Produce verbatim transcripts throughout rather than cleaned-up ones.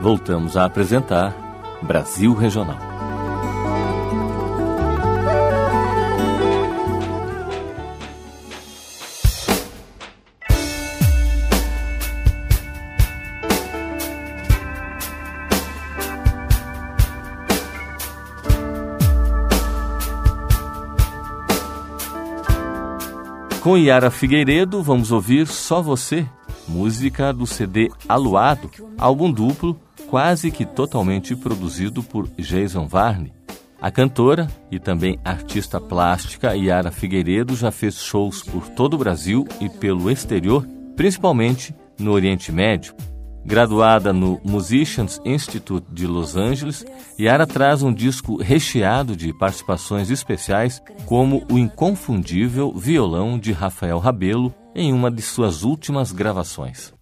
voltamos a apresentar Brasil Regional. Com Yara Figueiredo, vamos ouvir Só Você, música do C D Aluado, álbum duplo, quase que totalmente produzido por Jason Varney. A cantora e também artista plástica Yara Figueiredo já fez shows por todo o Brasil e pelo exterior, principalmente no Oriente Médio. Graduada no Musicians Institute de Los Angeles, Yara traz um disco recheado de participações especiais, como o inconfundível violão de Rafael Rabelo em uma de suas últimas gravações.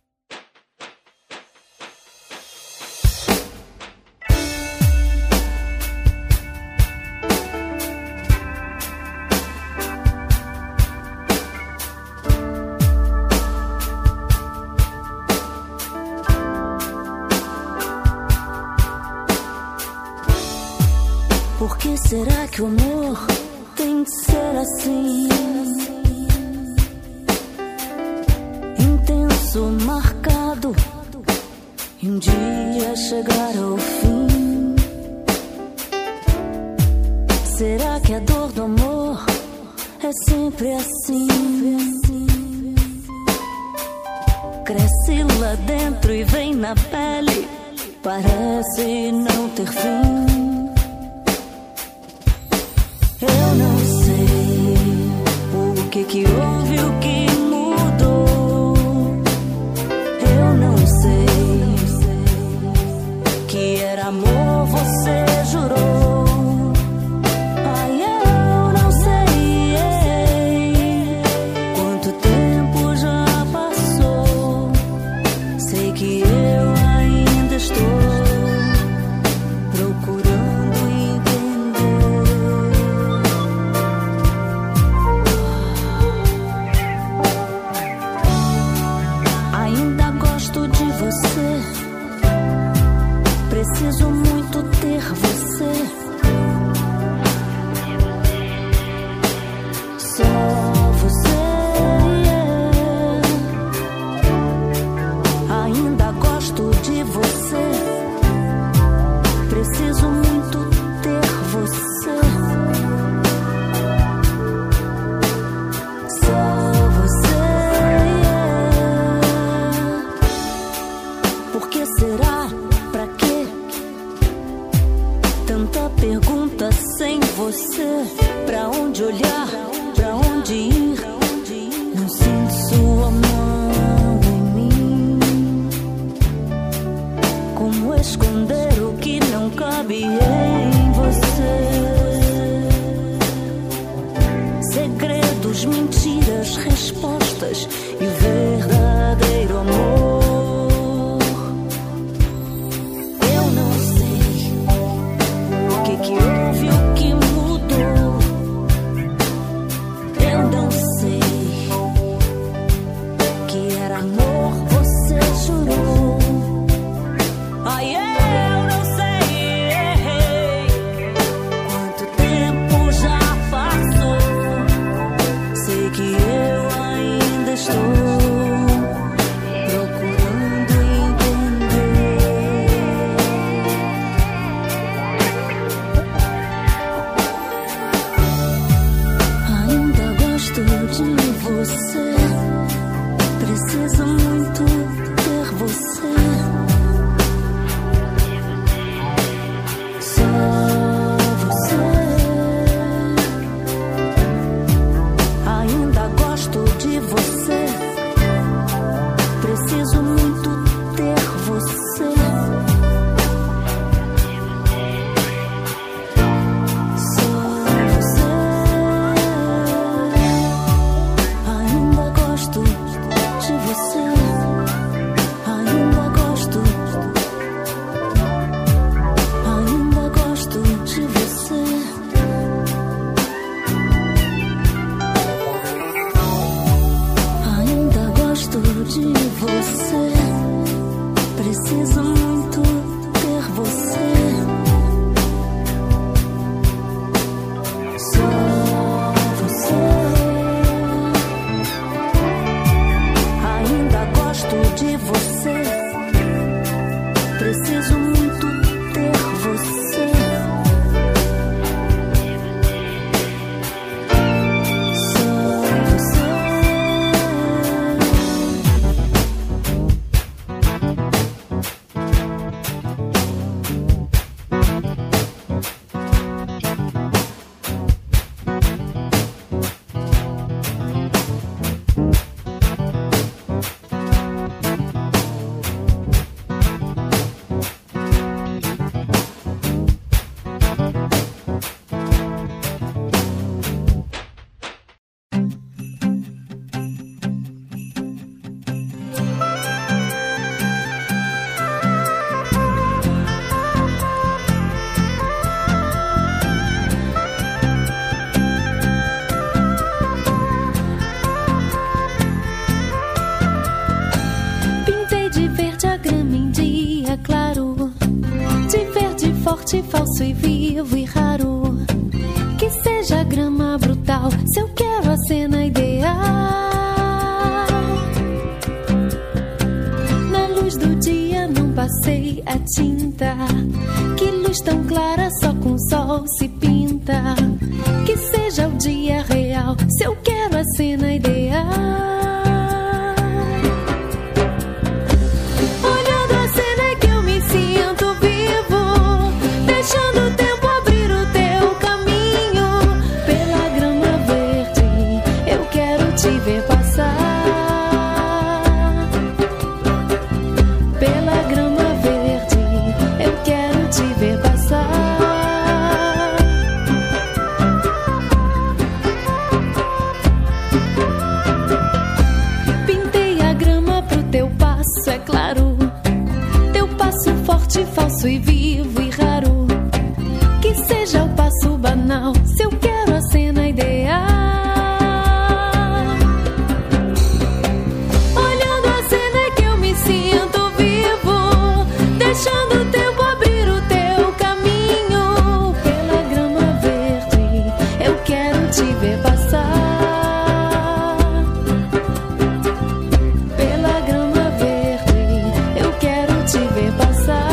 Por que será que o amor tem de ser assim? Intenso, marcado, e um dia chegar ao fim. Será que a dor do amor é sempre assim? Cresce lá dentro e vem na pele, parece não ter fim. Eu não sei o que que houve, o que mudou. Eu não sei que era amor, você jurou. Ai, eu não sei quanto tempo já passou. Sei que eu ainda estou preciso muito ter você. Só você. Ainda gosto de você. Preciso muito ter você. Só você. Por que será? Pra quê? Tanta pergunta sem você. Pra onde olhar? Pra onde ir? Não sinto sua mão em mim. Como esconder o que não cabe em você? Segredos, mentiras, respostas e o verdadeiro amor. De você, preciso muito você. Só você. Ainda gosto de você. Preciso muito ter você. Falso e vivo e raro, que seja grama brutal, se eu quero a cena ideal. Na luz do dia não passei a tinta, que luz tão clara só com sol se pinta. Que seja o dia real, se eu quero a cena ideal. Olhando a cena que eu me sinto vivo, deixando o tempo abrir o teu caminho. Pela grama verde eu quero te ver passar. Pela grama verde eu quero te ver passar. Pintei a grama pro teu passo, é claro. Teu passo forte, falso e vivo e raro. Que seja o passo banal, se eu quero a cena ideal. Olhando a cena que eu me sinto vivo, deixando o tempo abrir o teu caminho. Pela grama verde eu quero te ver passar. Pela grama verde eu quero te ver passar.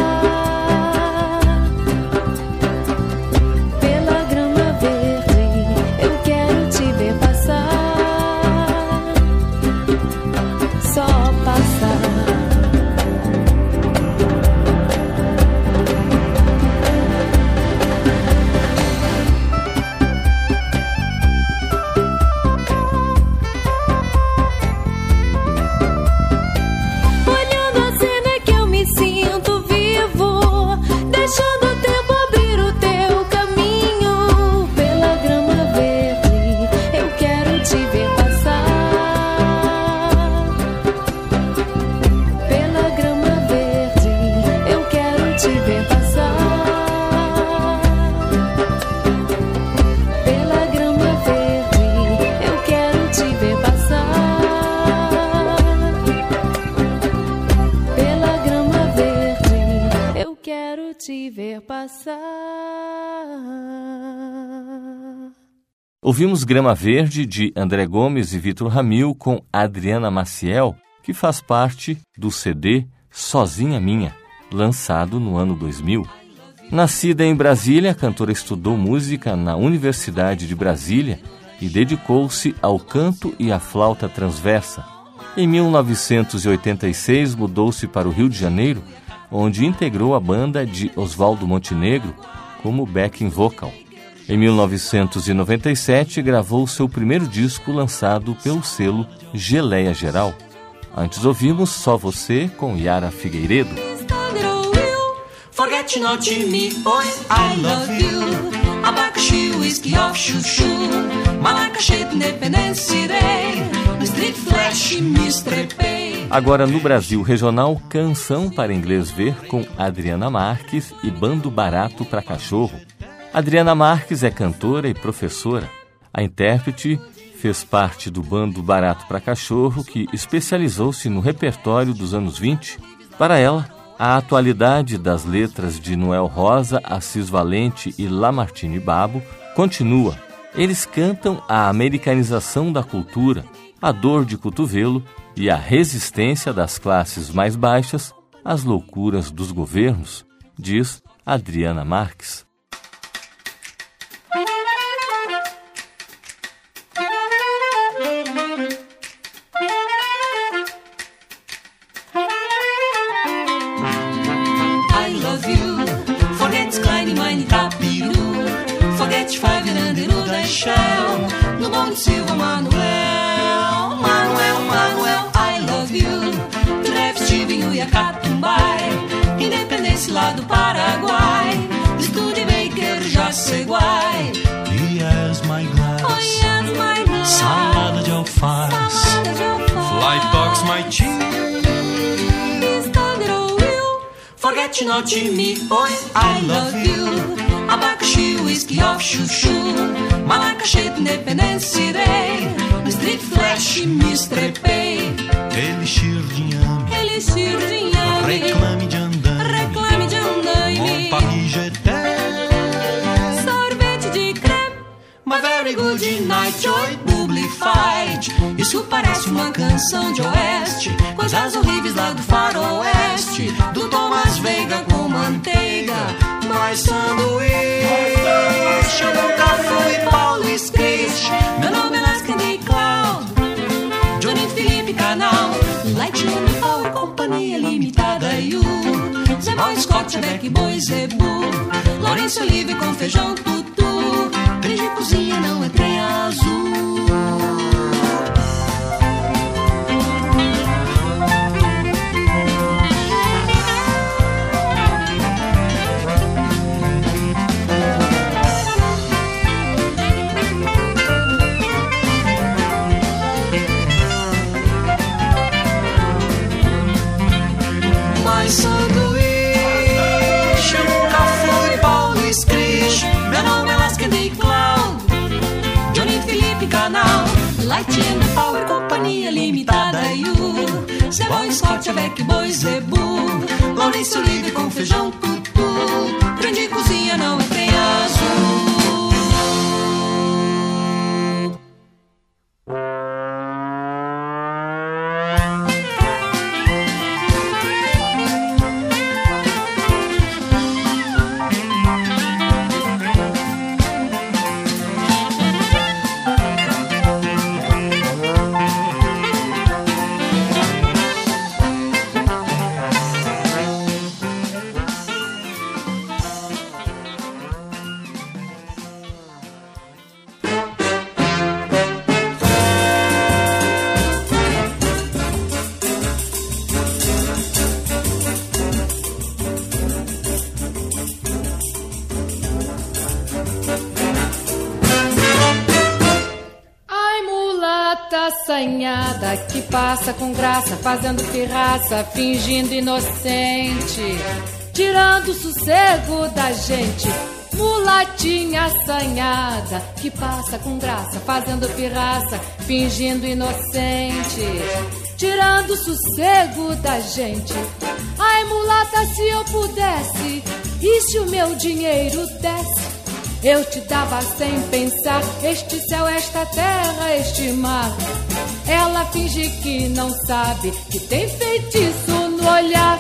Te ver passar. Ouvimos Grama Verde, de André Gomes e Vitor Ramil, com Adriana Maciel, que faz parte do C D Sozinha Minha, lançado no ano dois mil. Nascida em Brasília, a cantora estudou música na Universidade de Brasília e dedicou-se ao canto e à flauta transversa. Em mil novecentos e oitenta e seis, mudou-se para o Rio de Janeiro, onde integrou a banda de Oswaldo Montenegro como backing vocal. Em mil novecentos e noventa e sete, gravou seu primeiro disco lançado pelo selo Geleia Geral. Antes ouvimos Só Você, com Yara Figueiredo. Forget not me, boy, I love you. Abacaxi, whisky off chuchu. Malacaxete, independência, no street flash, me estrepei. Agora no Brasil Regional, Canção para Inglês Ver, com Adriana Marques e Bando Barato para Cachorro. Adriana Marques é cantora e professora. A intérprete fez parte do Bando Barato para Cachorro, que especializou-se no repertório dos anos vinte. Para ela, A atualidade das letras de Noel Rosa, Assis Valente e Lamartine Babo continua. Eles cantam a americanização da cultura, a dor de cotovelo e a resistência das classes mais baixas às loucuras dos governos, diz Adriana Marques. No Bom de Silva, Manuel, Manuel, Manuel, I love you. Tu deves te vinho e a Catumbai, Independência lá do Paraguai, Estúdio Baker, já sei guai. Yes, my glass, oh yes, my glass, salada de alface, salada de alface. Fly talks my cheese, forget not me, boy, I love you. Abacaxi, whisky off chuchu, Malacachete, Independência Day, no Street Flash me estrepei. Elixir de inhame, Elixir de inhame, reclame de andaime, reclame de andaime, Mon Paris je t'aime, sorvete de creme, My very good night, joy, bubbly fight. Isso parece uma canção de oeste, coisas horríveis lá do faroeste, do Thomas Veiga com manteiga. Mas sanduíche, eu nunca fui Paulo Scritch. Meu nome é Lascandy Cloud, Johnny Felipe Canal, Light on Power, Companhia Limitada e o Zé Boy Scott, Beck Boy Zebu, Lourenço Olive com feijão tutu, trem de cozinha não é trem azul. Sanduíche, eu nunca fui Paulo Scritch. Meu nome é Lascandy Cloud, Johnny Felipe Canal, Light and Power, Companhia Limitada e o Zé Boy Scott, Beck Boy Zebu, Lourenço Olive com feijão tutu, trem de cozinha não é trem azul. Assanhada que passa com graça, fazendo pirraça, fingindo inocente, tirando o sossego da gente. Mulatinha assanhada que passa com graça, fazendo pirraça, fingindo inocente, tirando o sossego da gente. Ai, mulata, se eu pudesse, e se o meu dinheiro desse, eu te dava sem pensar, este céu, esta terra, este mar. Ela finge que não sabe, que tem feitiço no olhar.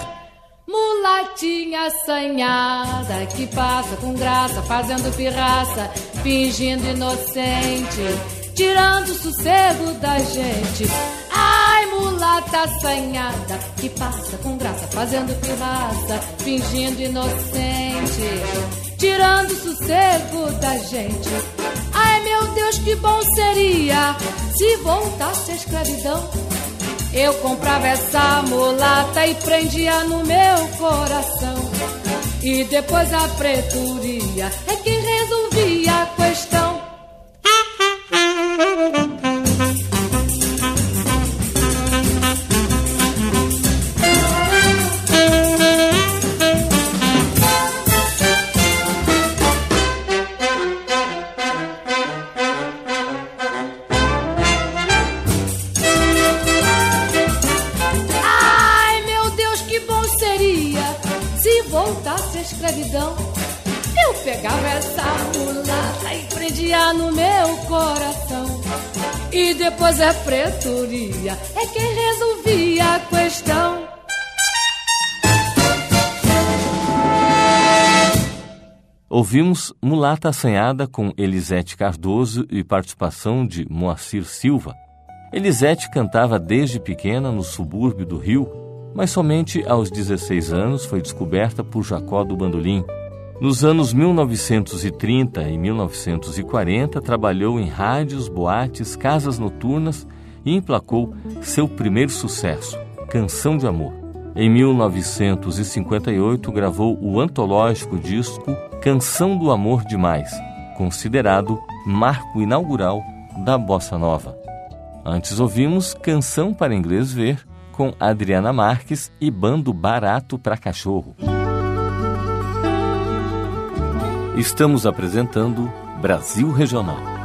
Mulatinha assanhada que passa com graça, fazendo pirraça, fingindo inocente, tirando o sossego da gente. Ai, mulata assanhada que passa com graça, fazendo pirraça, fingindo inocente, tirando o sossego da gente. Ai, meu Deus, que bom seria se voltasse a escravidão. Eu comprava essa mulata e prendia no meu coração, e depois a pretoria é quem resolvia a questão. Ai, meu Deus, que bom seria voltasse a escravidão, eu pegava essa mulata e prendia no meu coração. E depois a pretoria é quem resolvia a questão. Ouvimos Mulata Assanhada com Elisete Cardoso e participação de Moacir Silva. Elisete cantava desde pequena no subúrbio do Rio, mas somente aos dezesseis anos foi descoberta por Jacó do Bandolim. Nos anos mil novecentos e trinta e mil novecentos e quarenta, trabalhou em rádios, boates, casas noturnas e emplacou seu primeiro sucesso, Canção de Amor. Em mil novecentos e cinquenta e oito, gravou o antológico disco Canção do Amor Demais, considerado marco inaugural da Bossa Nova. Antes ouvimos Canção para Inglês Ver, com Adriana Marques e Bando Barato pra Cachorro. Estamos apresentando Brasil Regional.